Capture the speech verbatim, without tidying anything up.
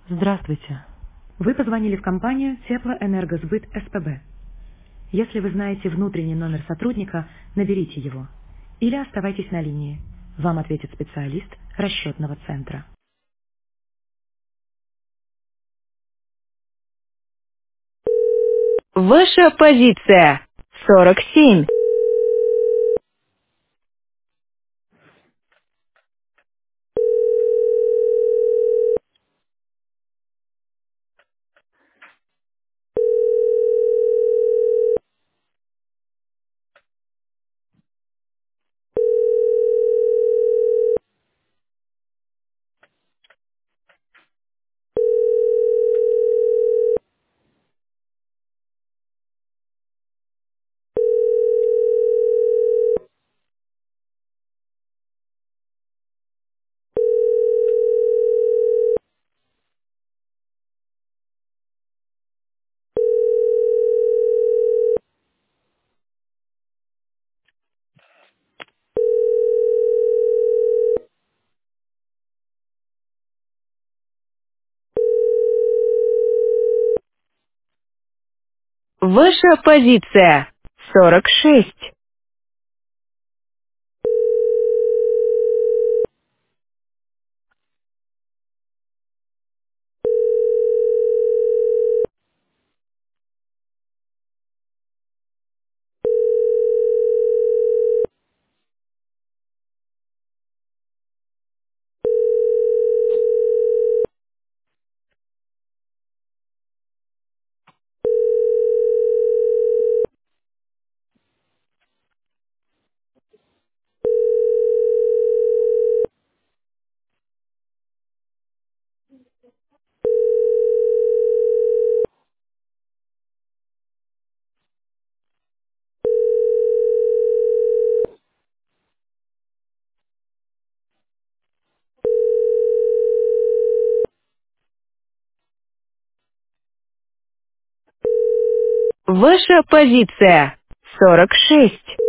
Здравствуйте. Вы позвонили в компанию Теплоэнергосбыт СПБ. Если вы знаете внутренний номер сотрудника, наберите его. Или оставайтесь на линии. Вам ответит специалист расчетного центра. Ваша позиция сорок семь. Ваша позиция сорок шесть. Ваша позиция сорок шесть.